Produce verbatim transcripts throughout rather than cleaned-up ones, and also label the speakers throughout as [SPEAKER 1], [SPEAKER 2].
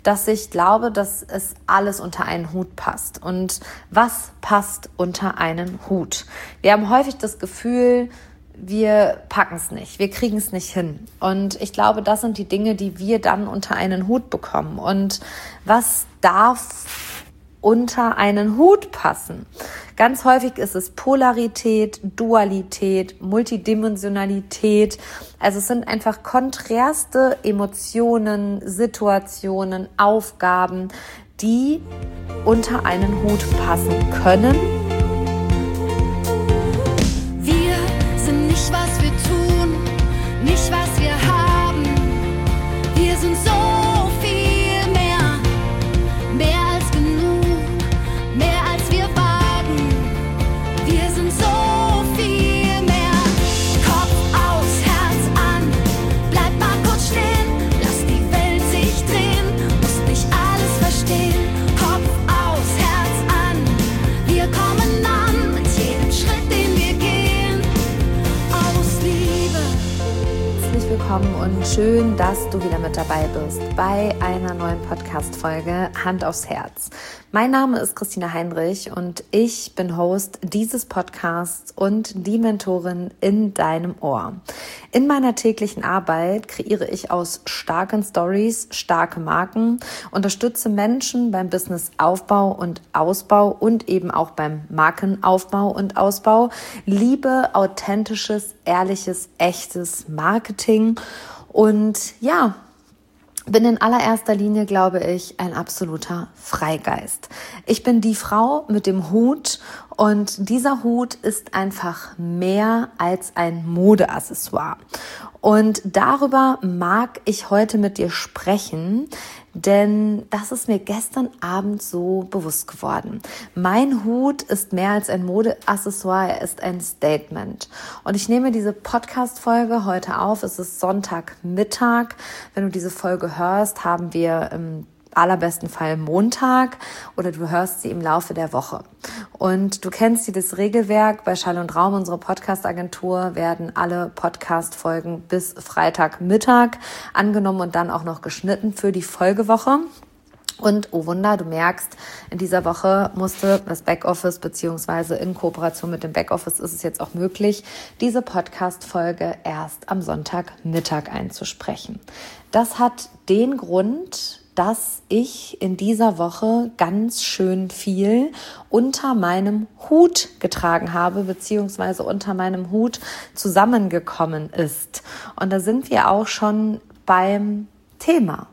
[SPEAKER 1] dass ich glaube, dass es alles unter einen Hut passt. Und was passt unter einen Hut? Wir haben häufig das Gefühl, wir packen es nicht, wir kriegen es nicht hin. Und ich glaube, das sind die Dinge, die wir dann unter einen Hut bekommen. Und was darf unter einen Hut passen? Ganz häufig ist es Polarität, Dualität, Multidimensionalität. Also es sind einfach konträrste Emotionen, Situationen, Aufgaben, die unter einen Hut passen können.
[SPEAKER 2] Wir sind nicht, was wir tun, nicht, was wir haben. Wir sind so viel mehr, mehr als genug, mehr als wir wagen. Wir sind so viel mehr. Kopf aus, Herz an, bleib mal kurz stehen, lass die Welt sich drehen, musst nicht alles verstehen. Kopf aus, Herz an, wir kommen an mit jedem Schritt, den wir gehen, aus Liebe.
[SPEAKER 1] Herzlich willkommen und schön, dass du wieder mit dabei bist bei einer neuen Podcast-Folge Hand aufs Herz. Mein Name ist Christina Heinrich und ich bin Host dieses Podcasts und die Mentorin in deinem Ohr. In meiner täglichen Arbeit kreiere ich aus starken Stories starke Marken, unterstütze Menschen beim Businessaufbau und Ausbau und eben auch beim Markenaufbau und Ausbau, liebe authentisches, ehrliches, echtes Marketing und ja, bin in allererster Linie, glaube ich, ein absoluter Freigeist. Ich bin die Frau mit dem Hut und dieser Hut ist einfach mehr als ein Modeaccessoire. Und darüber mag ich heute mit dir sprechen, denn das ist mir gestern Abend so bewusst geworden. Mein Hut ist mehr als ein Modeaccessoire, er ist ein Statement. Und ich nehme diese Podcast-Folge heute auf, es ist Sonntagmittag. Wenn du diese Folge hörst, haben wir im allerbesten Fall Montag oder du hörst sie im Laufe der Woche. Und du kennst dieses Regelwerk, bei Schall und Raum, unsere Podcast-Agentur, werden alle Podcast-Folgen bis Freitagmittag angenommen und dann auch noch geschnitten für die Folgewoche. Und oh Wunder, du merkst, in dieser Woche musste das Backoffice, beziehungsweise in Kooperation mit dem Backoffice ist es jetzt auch möglich, diese Podcast-Folge erst am Sonntagmittag einzusprechen. Das hat den Grund, dass ich in dieser Woche ganz schön viel unter meinem Hut getragen habe, beziehungsweise unter meinem Hut zusammengekommen ist. Und da sind wir auch schon beim Thema.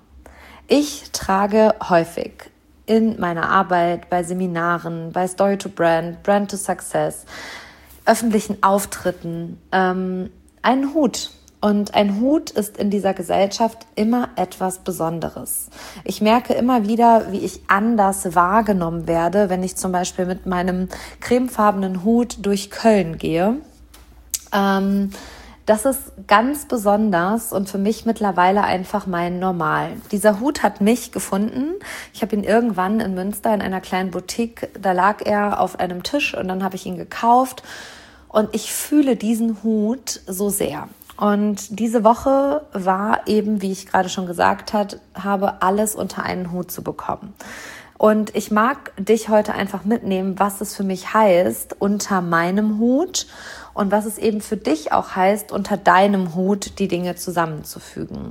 [SPEAKER 1] Ich trage häufig in meiner Arbeit, bei Seminaren, bei Story to Brand, Brand to Success, öffentlichen Auftritten ähm, einen Hut. Und ein Hut ist in dieser Gesellschaft immer etwas Besonderes. Ich merke immer wieder, wie ich anders wahrgenommen werde, wenn ich zum Beispiel mit meinem cremefarbenen Hut durch Köln gehe. Ähm, das ist ganz besonders und für mich mittlerweile einfach mein Normal. Dieser Hut hat mich gefunden. Ich habe ihn irgendwann in Münster in einer kleinen Boutique, da lag er auf einem Tisch und dann habe ich ihn gekauft und ich fühle diesen Hut so sehr. Und diese Woche war eben, wie ich gerade schon gesagt hat, habe, alles unter einen Hut zu bekommen. Und ich mag dich heute einfach mitnehmen, was es für mich heißt, unter meinem Hut und was es eben für dich auch heißt, unter deinem Hut die Dinge zusammenzufügen.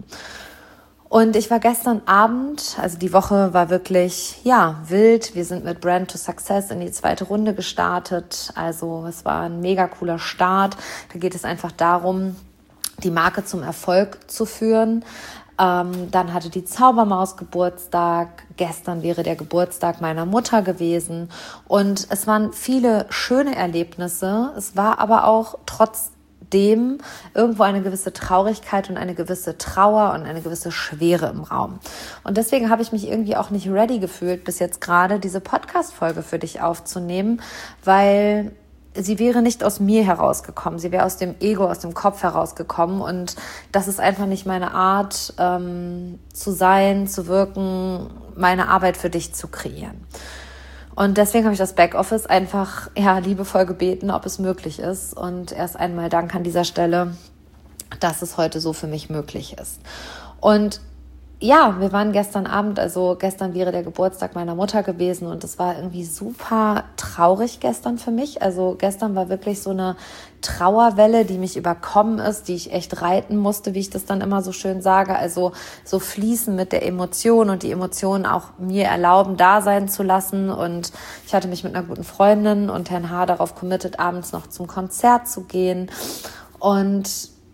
[SPEAKER 1] Und ich war gestern Abend, also die Woche war wirklich, ja, wild. Wir sind mit Brand to Success in die zweite Runde gestartet. Also es war ein mega cooler Start. Da geht es einfach darum, die Marke zum Erfolg zu führen. Ähm, dann hatte die Zaubermaus Geburtstag. Gestern wäre der Geburtstag meiner Mutter gewesen. Und es waren viele schöne Erlebnisse. Es war aber auch trotzdem irgendwo eine gewisse Traurigkeit und eine gewisse Trauer und eine gewisse Schwere im Raum. Und deswegen habe ich mich irgendwie auch nicht ready gefühlt, bis jetzt gerade diese Podcast-Folge für dich aufzunehmen, weil sie wäre nicht aus mir herausgekommen, sie wäre aus dem Ego, aus dem Kopf herausgekommen und das ist einfach nicht meine Art, ähm, zu sein, zu wirken, meine Arbeit für dich zu kreieren. Und deswegen habe ich das Backoffice einfach ja liebevoll gebeten, ob es möglich ist und erst einmal Dank an dieser Stelle, dass es heute so für mich möglich ist. Und ja, wir waren gestern Abend, also gestern wäre der Geburtstag meiner Mutter gewesen und es war irgendwie super traurig gestern für mich. Also gestern war wirklich so eine Trauerwelle, die mich überkommen ist, die ich echt reiten musste, wie ich das dann immer so schön sage. Also so fließen mit der Emotion und die Emotionen auch mir erlauben, da sein zu lassen. Und ich hatte mich mit einer guten Freundin und Herrn H. darauf committed, abends noch zum Konzert zu gehen. Und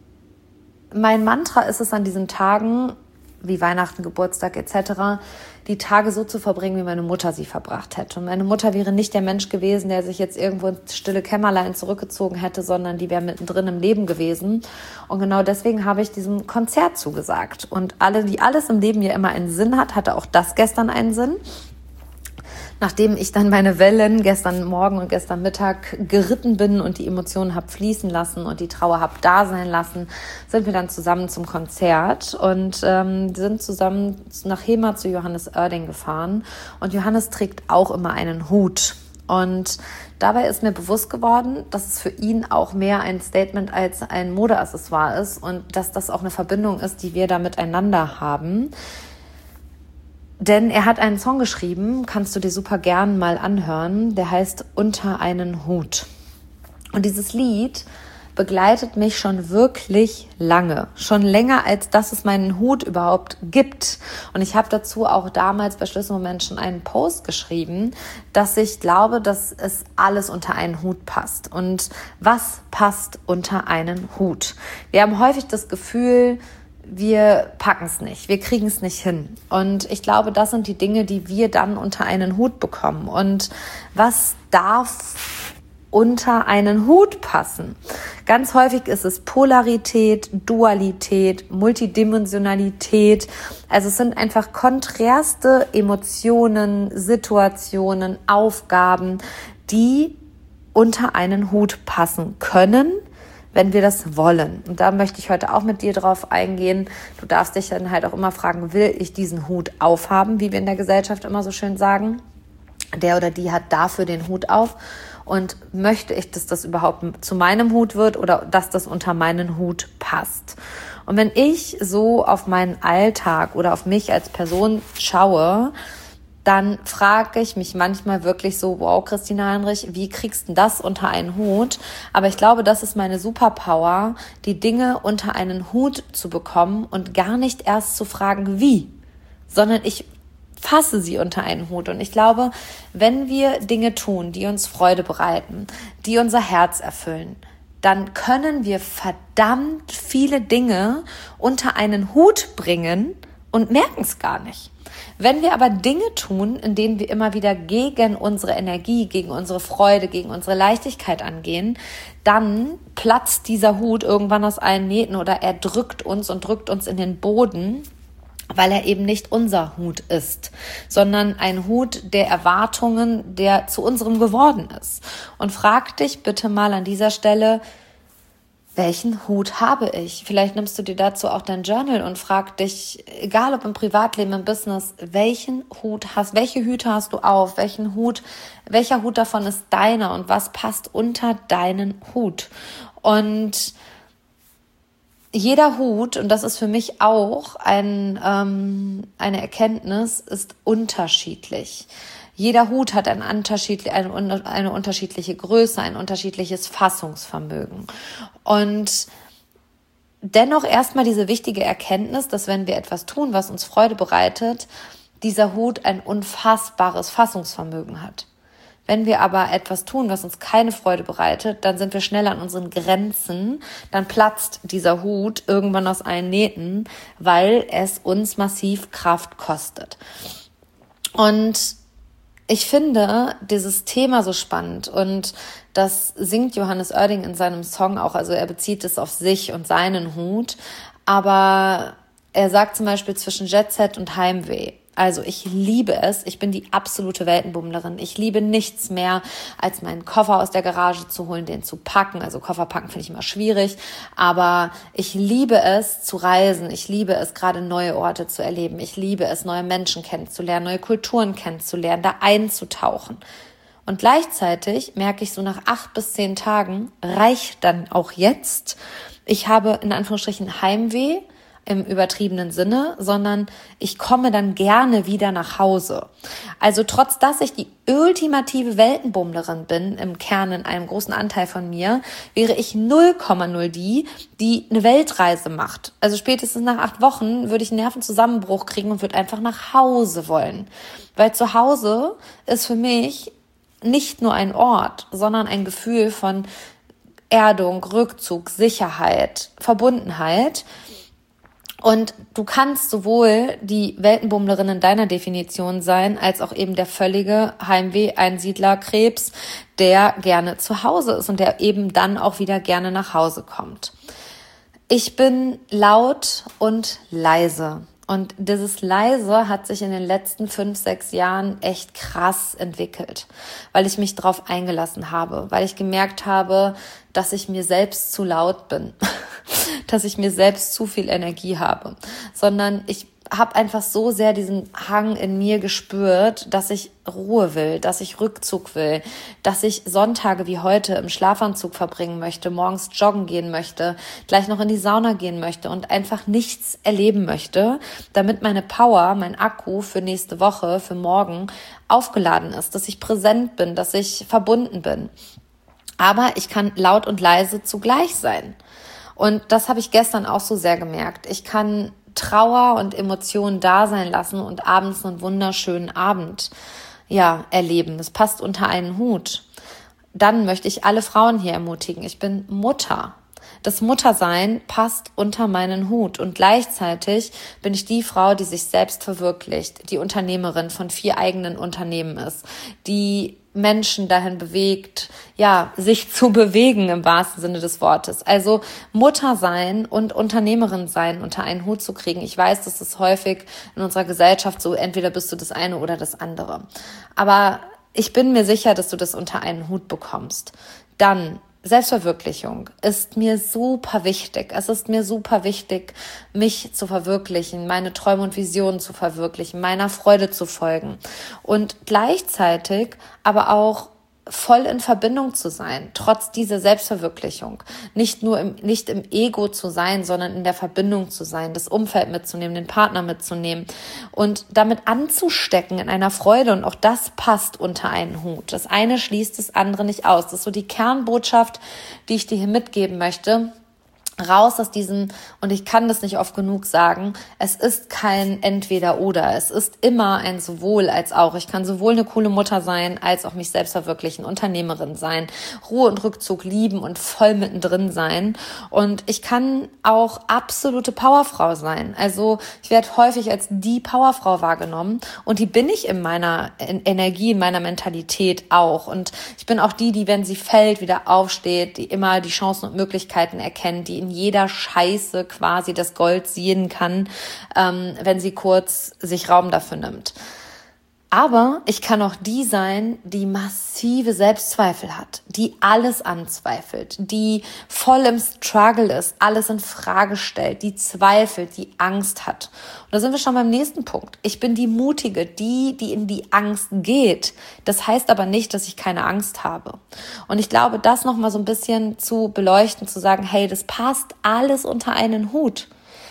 [SPEAKER 1] mein Mantra ist es an diesen Tagen, wie Weihnachten, Geburtstag et cetera, die Tage so zu verbringen, wie meine Mutter sie verbracht hätte. Und meine Mutter wäre nicht der Mensch gewesen, der sich jetzt irgendwo ins stille Kämmerlein zurückgezogen hätte, sondern die wäre mittendrin im Leben gewesen. Und genau deswegen habe ich diesem Konzert zugesagt. Und alle, die alles im Leben ja immer einen Sinn hat, hatte auch das gestern einen Sinn. Nachdem ich dann meine Wellen gestern Morgen und gestern Mittag geritten bin und die Emotionen habe fließen lassen und die Trauer habe da sein lassen, sind wir dann zusammen zum Konzert und ähm, sind zusammen nach Hema zu Johannes Oerding gefahren. Und Johannes trägt auch immer einen Hut. Und dabei ist mir bewusst geworden, dass es für ihn auch mehr ein Statement als ein Modeaccessoire ist und dass das auch eine Verbindung ist, die wir da miteinander haben. Denn er hat einen Song geschrieben, kannst du dir super gern mal anhören, der heißt Unter einen Hut. Und dieses Lied begleitet mich schon wirklich lange, schon länger, als dass es meinen Hut überhaupt gibt. Und ich habe dazu auch damals bei Schlüsselmoment schon einen Post geschrieben, dass ich glaube, dass es alles unter einen Hut passt. Und was passt unter einen Hut? Wir haben häufig das Gefühl, wir packen es nicht, wir kriegen es nicht hin. Und ich glaube, das sind die Dinge, die wir dann unter einen Hut bekommen. Und was darf unter einen Hut passen? Ganz häufig ist es Polarität, Dualität, Multidimensionalität. Also es sind einfach konträrste Emotionen, Situationen, Aufgaben, die unter einen Hut passen können, wenn wir das wollen. Und da möchte ich heute auch mit dir drauf eingehen. Du darfst dich dann halt auch immer fragen, will ich diesen Hut aufhaben, wie wir in der Gesellschaft immer so schön sagen? Der oder die hat dafür den Hut auf. Und möchte ich, dass das überhaupt zu meinem Hut wird oder dass das unter meinen Hut passt? Und wenn ich so auf meinen Alltag oder auf mich als Person schaue, dann frage ich mich manchmal wirklich so, wow, Christina Heinrich, wie kriegst du das unter einen Hut? Aber ich glaube, das ist meine Superpower, die Dinge unter einen Hut zu bekommen und gar nicht erst zu fragen, wie, sondern ich fasse sie unter einen Hut. Und ich glaube, wenn wir Dinge tun, die uns Freude bereiten, die unser Herz erfüllen, dann können wir verdammt viele Dinge unter einen Hut bringen und merken es gar nicht. Wenn wir aber Dinge tun, in denen wir immer wieder gegen unsere Energie, gegen unsere Freude, gegen unsere Leichtigkeit angehen, dann platzt dieser Hut irgendwann aus allen Nähten oder er drückt uns und drückt uns in den Boden, weil er eben nicht unser Hut ist, sondern ein Hut der Erwartungen, der zu unserem geworden ist. Und frag dich bitte mal an dieser Stelle, welchen Hut habe ich? Vielleicht nimmst du dir dazu auch dein Journal und frag dich, egal ob im Privatleben, im Business, welchen Hut hast, welche Hüte hast du auf? Welchen Hut, welcher Hut davon ist deiner und was passt unter deinen Hut? Und jeder Hut, und das ist für mich auch ein, ähm, eine Erkenntnis, ist unterschiedlich. Jeder Hut hat ein unterschiedli- eine, eine unterschiedliche Größe, ein unterschiedliches Fassungsvermögen. Und dennoch erstmal diese wichtige Erkenntnis, dass wenn wir etwas tun, was uns Freude bereitet, dieser Hut ein unfassbares Fassungsvermögen hat. Wenn wir aber etwas tun, was uns keine Freude bereitet, dann sind wir schnell an unseren Grenzen, dann platzt dieser Hut irgendwann aus allen Nähten, weil es uns massiv Kraft kostet. Und ich finde dieses Thema so spannend und das singt Johannes Oerding in seinem Song auch, also er bezieht es auf sich und seinen Hut, aber er sagt zum Beispiel zwischen Jetset und Heimweh. Also ich liebe es, ich bin die absolute Weltenbummlerin. Ich liebe nichts mehr, als meinen Koffer aus der Garage zu holen, den zu packen. Also Koffer packen finde ich immer schwierig, aber ich liebe es zu reisen. Ich liebe es, gerade neue Orte zu erleben. Ich liebe es, neue Menschen kennenzulernen, neue Kulturen kennenzulernen, da einzutauchen. Und gleichzeitig merke ich so nach acht bis zehn Tagen, reicht dann auch jetzt. Ich habe in Anführungsstrichen Heimweh, im übertriebenen Sinne, sondern ich komme dann gerne wieder nach Hause. Also trotz, dass ich die ultimative Weltenbummlerin bin, im Kern in einem großen Anteil von mir, wäre ich null Komma null die, die eine Weltreise macht. Also spätestens nach acht Wochen würde ich einen Nervenzusammenbruch kriegen und würde einfach nach Hause wollen. Weil zu Hause ist für mich nicht nur ein Ort, sondern ein Gefühl von Erdung, Rückzug, Sicherheit, Verbundenheit. Und du kannst sowohl die Weltenbummlerin in deiner Definition sein, als auch eben der völlige Heimweh-Einsiedler-Krebs, der gerne zu Hause ist und der eben dann auch wieder gerne nach Hause kommt. Ich bin laut und leise. Und dieses Leise hat sich in den letzten fünf, sechs Jahren echt krass entwickelt, weil ich mich drauf eingelassen habe, weil ich gemerkt habe, dass ich mir selbst zu laut bin, dass ich mir selbst zu viel Energie habe, sondern ich habe einfach so sehr diesen Hang in mir gespürt, dass ich Ruhe will, dass ich Rückzug will, dass ich Sonntage wie heute im Schlafanzug verbringen möchte, morgens joggen gehen möchte, gleich noch in die Sauna gehen möchte und einfach nichts erleben möchte, damit meine Power, mein Akku für nächste Woche, für morgen aufgeladen ist, dass ich präsent bin, dass ich verbunden bin. Aber ich kann laut und leise zugleich sein. Und das habe ich gestern auch so sehr gemerkt. Ich kann Trauer und Emotionen da sein lassen und abends einen wunderschönen Abend, ja, erleben. Das passt unter einen Hut. Dann möchte ich alle Frauen hier ermutigen. Ich bin Mutter. Das Muttersein passt unter meinen Hut und gleichzeitig bin ich die Frau, die sich selbst verwirklicht, die Unternehmerin von vier eigenen Unternehmen ist, die Menschen dahin bewegt, ja, sich zu bewegen im wahrsten Sinne des Wortes. Also Mutter sein und Unternehmerin sein unter einen Hut zu kriegen. Ich weiß, das ist häufig in unserer Gesellschaft so, entweder bist du das eine oder das andere. Aber ich bin mir sicher, dass du das unter einen Hut bekommst. Dann Selbstverwirklichung ist mir super wichtig. Es ist mir super wichtig, mich zu verwirklichen, meine Träume und Visionen zu verwirklichen, meiner Freude zu folgen und gleichzeitig aber auch voll in Verbindung zu sein, trotz dieser Selbstverwirklichung. Nicht nur im, nicht im Ego zu sein, sondern in der Verbindung zu sein, das Umfeld mitzunehmen, den Partner mitzunehmen und damit anzustecken in einer Freude. Und auch das passt unter einen Hut. Das eine schließt das andere nicht aus. Das ist so die Kernbotschaft, die ich dir hier mitgeben möchte. Raus aus diesem, und ich kann das nicht oft genug sagen, es ist kein Entweder-Oder, es ist immer ein sowohl als auch. Ich kann sowohl eine coole Mutter sein, als auch mich selbst verwirklichen, Unternehmerin sein, Ruhe und Rückzug lieben und voll mittendrin sein. Und ich kann auch absolute Powerfrau sein. Also ich werde häufig als die Powerfrau wahrgenommen und die bin ich in meiner Energie, in meiner Mentalität auch. Und ich bin auch die, die, wenn sie fällt, wieder aufsteht, die immer die Chancen und Möglichkeiten erkennt, die in jeder Scheiße quasi das Gold sehen kann, ähm, wenn sie kurz sich Raum dafür nimmt. Aber ich kann auch die sein, die massive Selbstzweifel hat, die alles anzweifelt, die voll im Struggle ist, alles in Frage stellt, die zweifelt, die Angst hat. Und da sind wir schon beim nächsten Punkt. Ich bin die Mutige, die, die in die Angst geht. Das heißt aber nicht, dass ich keine Angst habe. Und ich glaube, das nochmal so ein bisschen zu beleuchten, zu sagen, hey, das passt alles unter einen Hut.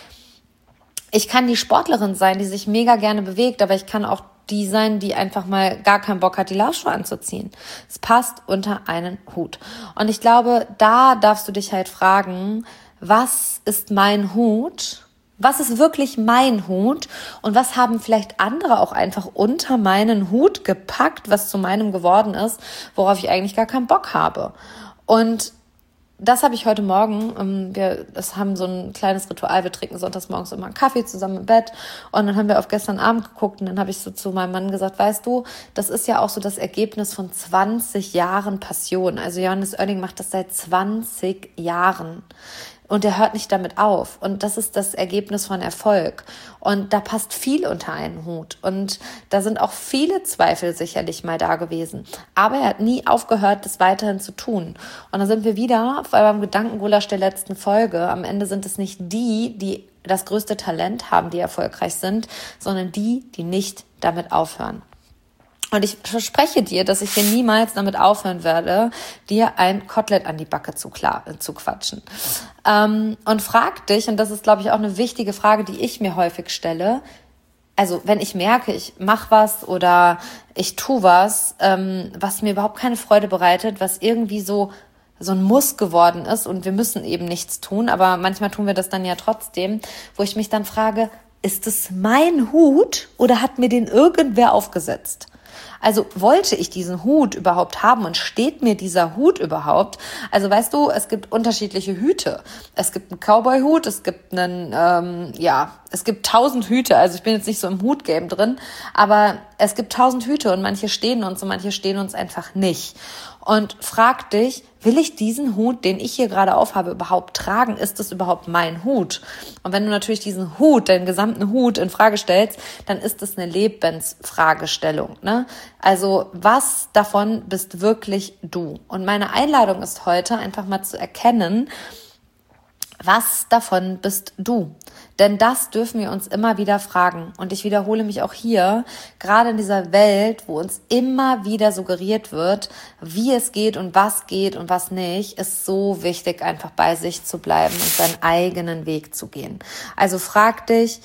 [SPEAKER 1] Ich kann die Sportlerin sein, die sich mega gerne bewegt, aber ich kann auch die sein, die einfach mal gar keinen Bock hat, die Laufschuhe anzuziehen. Es passt unter einen Hut. Und ich glaube, da darfst du dich halt fragen, was ist mein Hut? Was ist wirklich mein Hut? Und was haben vielleicht andere auch einfach unter meinen Hut gepackt, was zu meinem geworden ist, worauf ich eigentlich gar keinen Bock habe? Und das habe ich heute Morgen, wir das haben so ein kleines Ritual, wir trinken sonntags morgens immer einen Kaffee zusammen im Bett und dann haben wir auf gestern Abend geguckt und dann habe ich so zu meinem Mann gesagt, weißt du, das ist ja auch so das Ergebnis von zwanzig Jahren Passion. Also Johannes Oerding macht das seit zwanzig Jahren. Und er hört nicht damit auf. Und das ist das Ergebnis von Erfolg. Und da passt viel unter einen Hut. Und da sind auch viele Zweifel sicherlich mal da gewesen. Aber er hat nie aufgehört, das weiterhin zu tun. Und da sind wir wieder beim Gedankengulasch der letzten Folge. Am Ende sind es nicht die, die das größte Talent haben, die erfolgreich sind, sondern die, die nicht damit aufhören. Und ich verspreche dir, dass ich hier niemals damit aufhören werde, dir ein Kotelett an die Backe zu, klar, äh, zu quatschen. Ähm, und frag dich, und das ist, glaube ich, auch eine wichtige Frage, die ich mir häufig stelle, also wenn ich merke, ich mache was oder ich tue was, ähm, was mir überhaupt keine Freude bereitet, was irgendwie so so ein Muss geworden ist und wir müssen eben nichts tun, aber manchmal tun wir das dann ja trotzdem, wo ich mich dann frage, ist es mein Hut oder hat mir den irgendwer aufgesetzt? Also wollte ich diesen Hut überhaupt haben und steht mir dieser Hut überhaupt? Also weißt du, es gibt unterschiedliche Hüte. Es gibt einen Cowboy-Hut, es gibt einen, ähm, ja, es gibt tausend Hüte. Also ich bin jetzt nicht so im Hut-Game drin, aber es gibt tausend Hüte und manche stehen uns und manche stehen uns einfach nicht. Und frag dich, will ich diesen Hut, den ich hier gerade aufhabe, überhaupt tragen? Ist das überhaupt mein Hut? Und wenn du natürlich diesen Hut, deinen gesamten Hut in Frage stellst, dann ist das eine Lebensfragestellung, ne? Also was davon bist wirklich du? Und meine Einladung ist heute einfach mal zu erkennen, was davon bist du? Denn das dürfen wir uns immer wieder fragen. Und ich wiederhole mich auch hier, gerade in dieser Welt, wo uns immer wieder suggeriert wird, wie es geht und was geht und was nicht, ist so wichtig, einfach bei sich zu bleiben und seinen eigenen Weg zu gehen. Also frag dich,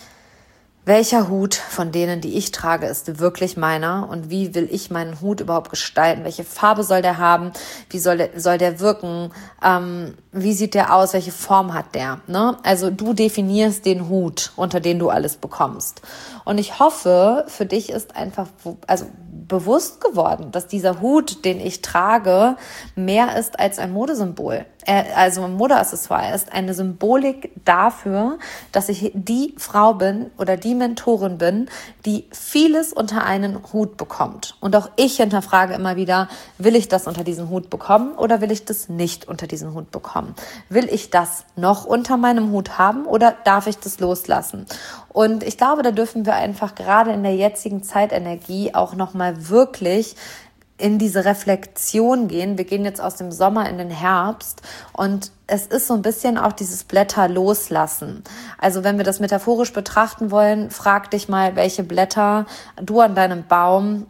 [SPEAKER 1] welcher Hut von denen, die ich trage, ist wirklich meiner und wie will ich meinen Hut überhaupt gestalten? Welche Farbe soll der haben? Wie soll der, soll der wirken? Ähm, wie sieht der aus? Welche Form hat der? Ne? Also du definierst den Hut, unter den du alles bekommst. Und ich hoffe, für dich ist einfach also bewusst geworden, dass dieser Hut, den ich trage, mehr ist als ein Modesymbol. Er, also ein Modeaccessoire. Er ist eine Symbolik dafür, dass ich die Frau bin oder die Mentorin bin, die vieles unter einen Hut bekommt. Und auch ich hinterfrage immer wieder, will ich das unter diesen Hut bekommen oder will ich das nicht unter diesen Hut bekommen? Will ich das noch unter meinem Hut haben oder darf ich das loslassen? Und ich glaube, da dürfen wir einfach gerade in der jetzigen Zeitenergie auch nochmal wirklich in diese Reflexion gehen. Wir gehen jetzt aus dem Sommer in den Herbst und es ist so ein bisschen auch dieses Blätter loslassen. Also wenn wir das metaphorisch betrachten wollen, frag dich mal, welche Blätter du an deinem Baum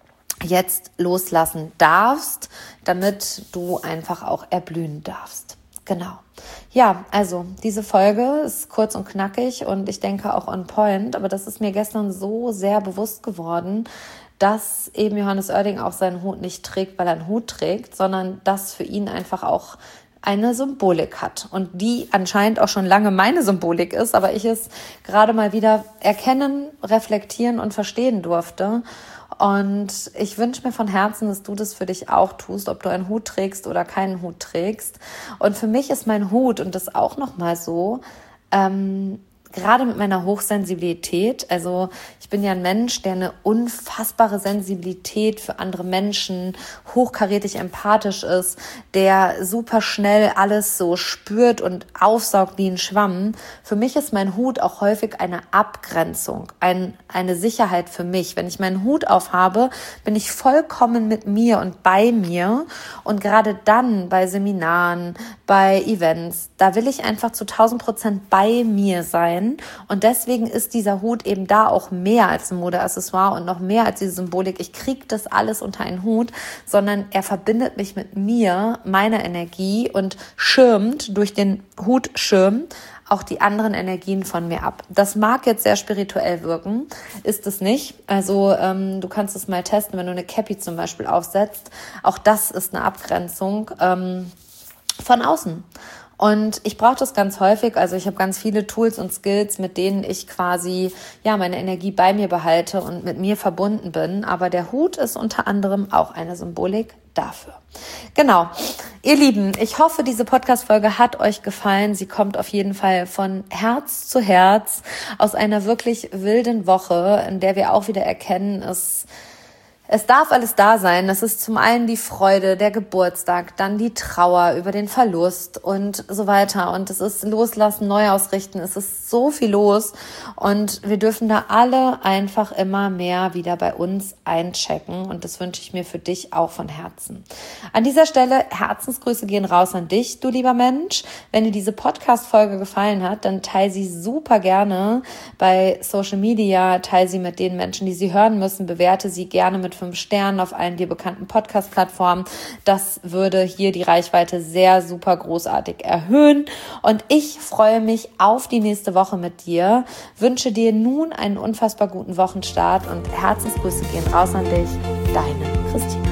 [SPEAKER 1] jetzt loslassen darfst, damit du einfach auch erblühen darfst. Genau. Ja, also diese Folge ist kurz und knackig und ich denke auch on point, aber das ist mir gestern so sehr bewusst geworden, dass eben Johannes Oerding auch seinen Hut nicht trägt, weil er einen Hut trägt, sondern dass für ihn einfach auch eine Symbolik hat und die anscheinend auch schon lange meine Symbolik ist, aber ich es gerade mal wieder erkennen, reflektieren und verstehen durfte. Und ich wünsche mir von Herzen, dass du das für dich auch tust, ob du einen Hut trägst oder keinen Hut trägst. Und für mich ist mein Hut, und das auch nochmal so, ähm, gerade mit meiner Hochsensibilität, also ich bin ja ein Mensch, der eine unfassbare Sensibilität für andere Menschen, hochkarätig empathisch ist, der super schnell alles so spürt und aufsaugt wie ein Schwamm. Für mich ist mein Hut auch häufig eine Abgrenzung, ein, eine Sicherheit für mich. Wenn ich meinen Hut aufhabe, bin ich vollkommen mit mir und bei mir. Und gerade dann bei Seminaren, bei Events, da will ich einfach zu tausend Prozent bei mir sein. Und deswegen ist dieser Hut eben da auch mehr als ein Modeaccessoire und noch mehr als diese Symbolik. Ich kriege das alles unter einen Hut, sondern er verbindet mich mit mir, meiner Energie und schirmt durch den Hutschirm auch die anderen Energien von mir ab. Das mag jetzt sehr spirituell wirken, ist es nicht. Also ähm, du kannst es mal testen, wenn du eine Cappy zum Beispiel aufsetzt. Auch das ist eine Abgrenzung ähm, von außen. Und ich brauche das ganz häufig, also ich habe ganz viele Tools und Skills, mit denen ich quasi ja meine Energie bei mir behalte und mit mir verbunden bin. Aber der Hut ist unter anderem auch eine Symbolik dafür. Genau. Ihr Lieben, ich hoffe, diese Podcast-Folge hat euch gefallen. Sie kommt auf jeden Fall von Herz zu Herz aus einer wirklich wilden Woche, in der wir auch wieder erkennen, es Es darf alles da sein. Das ist zum einen die Freude, der Geburtstag, dann die Trauer über den Verlust und so weiter. Und es ist Loslassen, Neuausrichten. Es ist so viel los. Und wir dürfen da alle einfach immer mehr wieder bei uns einchecken. Und das wünsche ich mir für dich auch von Herzen. An dieser Stelle Herzensgrüße gehen raus an dich, du lieber Mensch. Wenn dir diese Podcast-Folge gefallen hat, dann teile sie super gerne bei Social Media. Teile sie mit den Menschen, die sie hören müssen. Bewerte sie gerne mit fünf Sternen auf allen dir bekannten Podcast-Plattformen. Das würde hier die Reichweite sehr super großartig erhöhen. Und ich freue mich auf die nächste Woche mit dir. Wünsche dir nun einen unfassbar guten Wochenstart und Herzensgrüße gehen raus an dich. Deine Christina.